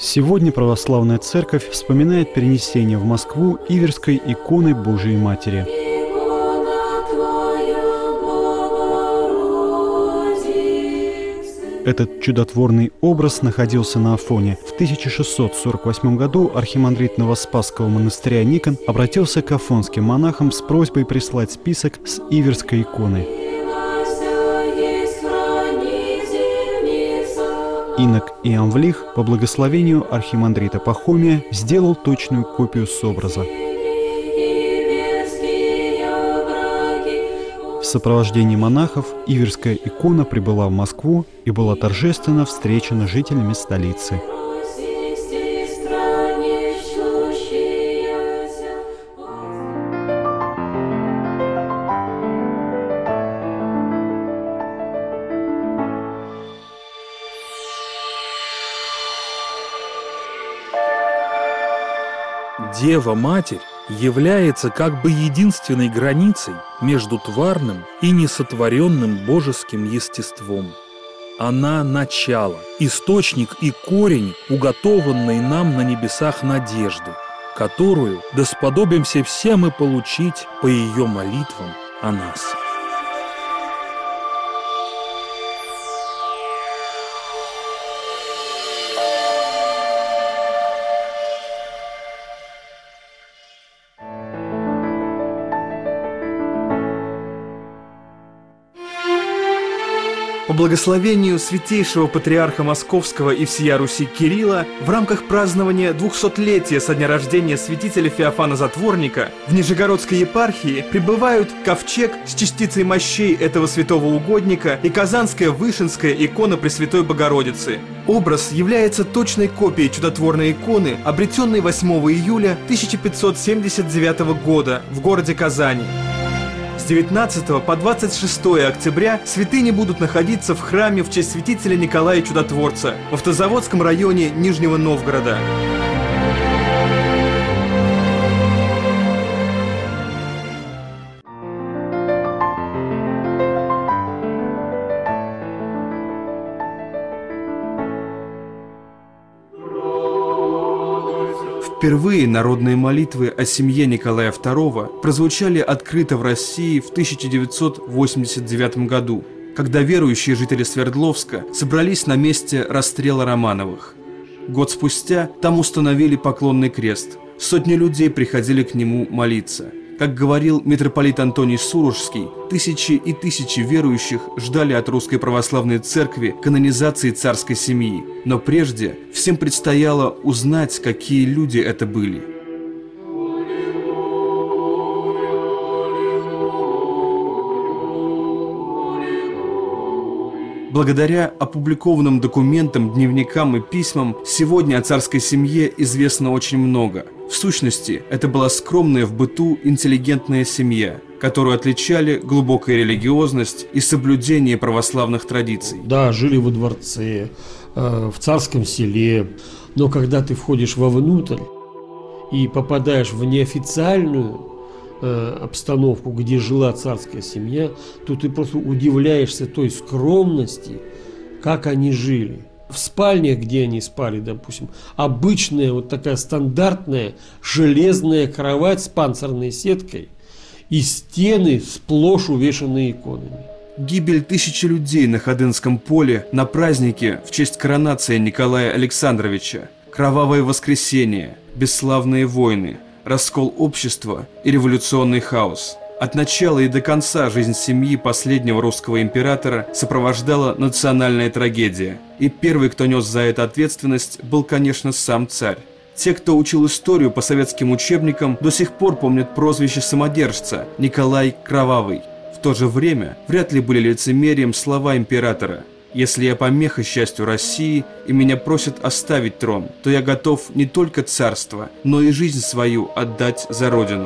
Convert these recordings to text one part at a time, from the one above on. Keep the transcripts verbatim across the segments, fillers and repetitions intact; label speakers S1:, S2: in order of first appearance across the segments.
S1: Сегодня православная церковь вспоминает перенесение в Москву Иверской иконы Божией Матери. Этот чудотворный образ находился на Афоне. В тысяча шестьсот сорок восьмом году архимандрит Новоспасского монастыря Никон обратился к афонским монахам с просьбой прислать список с Иверской иконы. Инок Иамвлих по благословению архимандрита Пахомия сделал точную копию с образа. В сопровождении монахов Иверская икона прибыла в Москву и была торжественно встречена жителями столицы.
S2: Дева-Матерь является как бы единственной границей между тварным и несотворенным божеским естеством. Она – начало, источник и корень, уготованной нам на небесах надежды, которую досподобимся все мы получить по ее молитвам о нас.
S3: По благословению святейшего патриарха Московского и всея Руси Кирилла в рамках празднования двухсотлетия со дня рождения святителя Феофана Затворника в Нижегородской епархии прибывают ковчег с частицей мощей этого святого угодника и казанская Вышинская икона Пресвятой Богородицы. Образ является точной копией чудотворной иконы, обретенной восьмого июля тысяча пятьсот семьдесят девятого года в городе Казани. С девятнадцатого по двадцать шестое октября святыни будут находиться в храме в честь святителя Николая Чудотворца в Автозаводском районе Нижнего Новгорода. Впервые народные молитвы о семье Николая второго прозвучали открыто в России в тысяча девятьсот восемьдесят девятом году, когда верующие жители Свердловска собрались на месте расстрела Романовых. Год спустя там установили поклонный крест. Сотни людей приходили к нему молиться. Как говорил митрополит Антоний Сурожский, тысячи и тысячи верующих ждали от Русской Православной Церкви канонизации царской семьи. Но прежде всем предстояло узнать, какие люди это были. Благодаря опубликованным документам, дневникам и письмам сегодня о царской семье известно очень много. В сущности, это была скромная в быту интеллигентная семья, которую отличали глубокая религиозность и соблюдение православных традиций.
S4: Да, жили во дворце, э, в царском селе, но когда ты входишь вовнутрь и попадаешь в неофициальную обстановку, где жила царская семья, то ты просто удивляешься той скромности, как они жили. В спальнях, где они спали, допустим, обычная вот такая стандартная железная кровать с панцирной сеткой и стены сплошь увешанные иконами.
S3: Гибель тысячи людей на Ходынском поле на празднике в честь коронации Николая Александровича, кровавое воскресенье, бесславные войны, раскол общества и революционный хаос. От начала и до конца жизнь семьи последнего русского императора сопровождала национальная трагедия. И первый, кто нес за это ответственность, был, конечно, сам царь. Те, кто учил историю по советским учебникам, до сих пор помнят прозвище самодержца Николай Кровавый. В то же время вряд ли были лицемерием слова императора: «Если я помеха счастью России и меня просят оставить трон, то я готов не только царство, но и жизнь свою отдать за родину».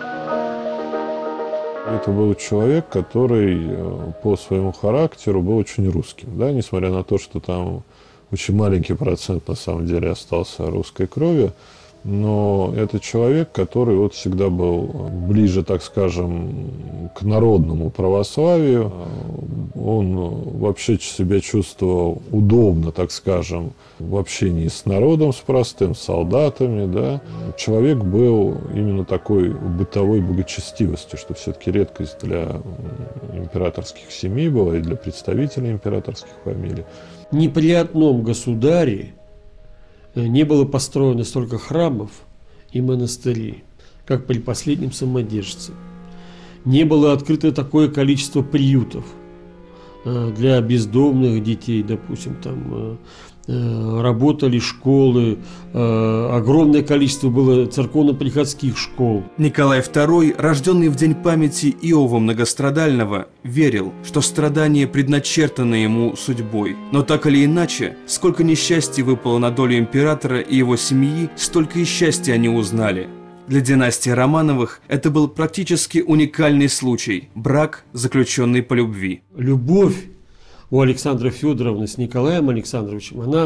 S5: Это был человек, который по своему характеру был очень русским, да, несмотря на то, что там очень маленький процент на самом деле остался русской крови, но это человек, который вот всегда был ближе, так скажем, к народному православию. Он вообще себя чувствовал удобно, так скажем, в общении с народом, с простым, с солдатами. Да. Человек был именно такой бытовой благочестивости, что все-таки редкость для императорских семей была и для представителей императорских фамилий.
S4: Ни при одном государе не было построено столько храмов и монастырей, как при последнем самодержце. Не было открыто такое количество приютов для бездомных детей, допустим, там работали школы, огромное количество было церковно-приходских школ.
S3: Николай второй, рожденный в день памяти Иова Многострадального, верил, что страдания предначертаны ему судьбой. Но так или иначе, сколько несчастий выпало на долю императора и его семьи, столько и счастья они узнали. Для династии Романовых это был практически уникальный случай – брак, заключенный по любви.
S4: Любовь у Александры Федоровны с Николаем Александровичем, она,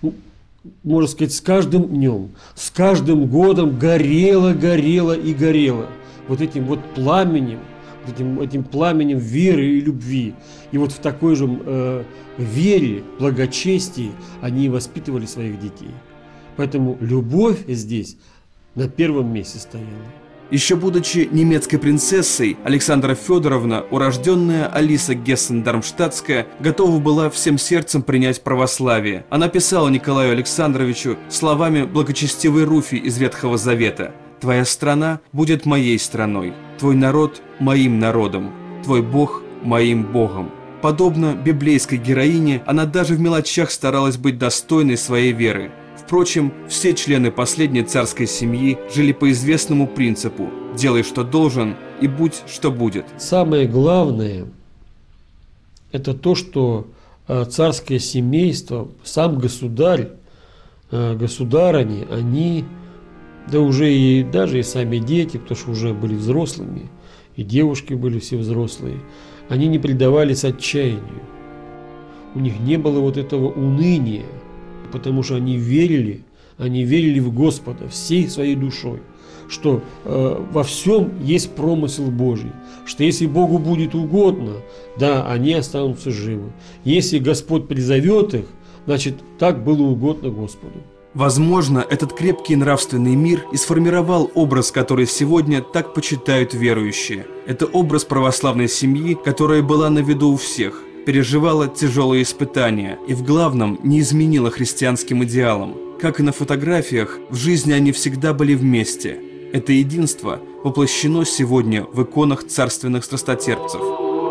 S4: можно сказать, с каждым днем, с каждым годом горела, горела и горела вот этим вот пламенем, вот этим, этим пламенем веры и любви. И вот в такой же э, вере, благочестии они воспитывали своих детей. Поэтому любовь здесь на первом месте стояла.
S3: Еще будучи немецкой принцессой, Александра Федоровна, урожденная Алиса Гессен-Дармштадтская, готова была всем сердцем принять православие. Она писала Николаю Александровичу словами благочестивой Руфи из Ветхого Завета: «Твоя страна будет моей страной, твой народ – моим народом, твой Бог – моим Богом». Подобно библейской героине, она даже в мелочах старалась быть достойной своей веры. Впрочем, все члены последней царской семьи жили по известному принципу: «Делай, что должен, и будь, что будет».
S4: Самое главное – это то, что царское семейство, сам государь, государыни, они, да уже и даже и сами дети, потому что уже были взрослыми, и девушки были все взрослые, они не предавались отчаянию. У них не было вот этого уныния, потому что они верили, они верили в Господа всей своей душой, что э, во всем есть промысел Божий, что если Богу будет угодно, да, они останутся живы. Если Господь призовет их, значит, так было угодно Господу.
S3: Возможно, этот крепкий нравственный мир и сформировал образ, который сегодня так почитают верующие. Это образ православной семьи, которая была на виду у всех, переживала тяжелые испытания и в главном не изменила христианским идеалам. Как и на фотографиях, в жизни они всегда были вместе. Это единство воплощено сегодня в иконах царственных страстотерпцев.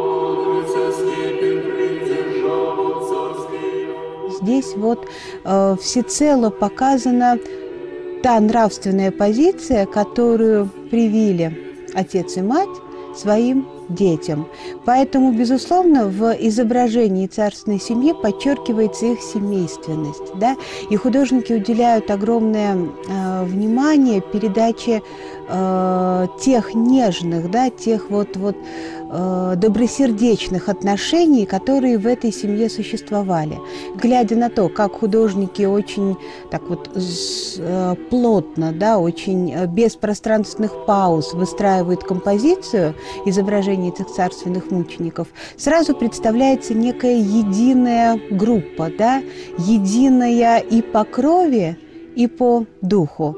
S6: Здесь вот э, всецело показана та нравственная позиция, которую привили отец и мать своим детям. Поэтому, безусловно, в изображении царственной семьи подчеркивается их семейственность. Да? И художники уделяют огромное э, внимание передаче э, тех нежных, да, тех вот, вот, э, добросердечных отношений, которые в этой семье существовали. Глядя на то, как художники очень так вот э, плотно, да, очень без пространственных пауз выстраивают композицию изображения этих царственных мучеников, сразу представляется некая единая группа, да, единая и по крови, и по духу.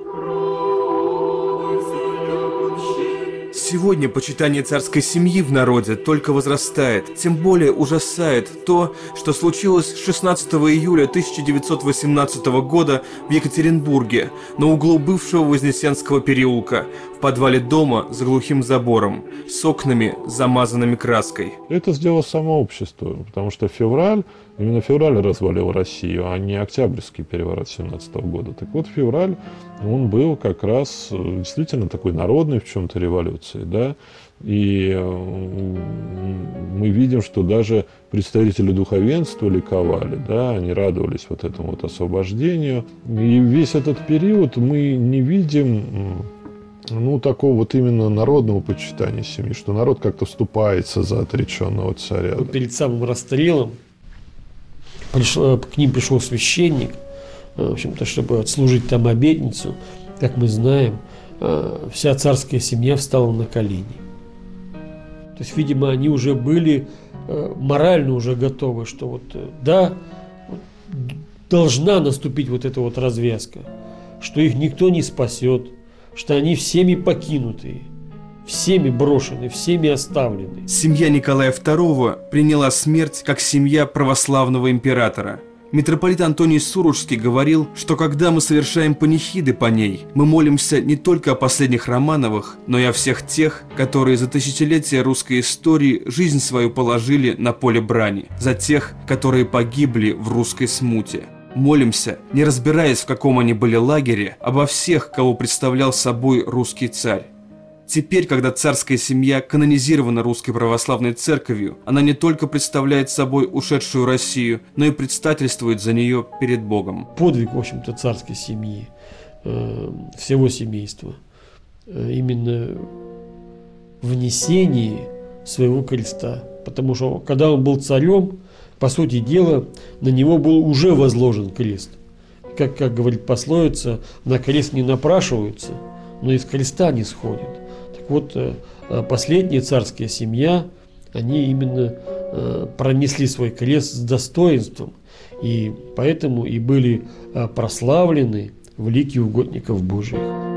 S3: Сегодня почитание царской семьи в народе только возрастает, тем более ужасает то, что случилось шестнадцатого июля тысяча девятьсот восемнадцатого года в Екатеринбурге на углу бывшего Вознесенского переулка, в подвале дома за глухим забором, с окнами, замазанными краской.
S5: Это сделало само общество, потому что февраль, именно февраль развалил Россию, а не Октябрьский переворот семнадцатого года. Так вот, февраль, он был как раз действительно такой народной в чем-то революцией, да, и мы видим, что даже представители духовенства ликовали, да, они радовались вот этому вот освобождению, и весь этот период мы не видим, ну, такого вот именно народного почитания семьи, что народ как-то вступается за отреченного царя.
S4: Вот перед самым расстрелом пришел, к ним пришел священник, в общем-то, чтобы отслужить там обетницу. как мы знаем, вся царская семья встала на колени. То есть, видимо, они уже были морально уже готовы, что вот да, должна наступить вот эта вот развязка, что их никто не спасет, что они всеми покинутые, всеми брошены, всеми оставлены.
S3: Семья Николая второго приняла смерть как семья православного императора. Митрополит Антоний Сурожский говорил, что когда мы совершаем панихиды по ней, мы молимся не только о последних Романовых, но и о всех тех, которые за тысячелетия русской истории жизнь свою положили на поле брани, за тех, которые погибли в русской смуте. Молимся, не разбираясь, в каком они были лагере, обо всех, кого представлял собой русский царь. Теперь, когда царская семья канонизирована Русской Православной Церковью, она не только представляет собой ушедшую Россию, но и предстательствует за нее перед Богом.
S4: Подвиг, в общем-то, царской семьи, всего семейства, именно в несении своего креста. Потому что, когда он был царем, по сути дела, на него был уже возложен крест. Как, как говорит пословица, на крест не напрашиваются, но из креста не сходят. Так вот, последняя царская семья, они именно пронесли свой крест с достоинством, и поэтому и были прославлены в лике угодников Божиих.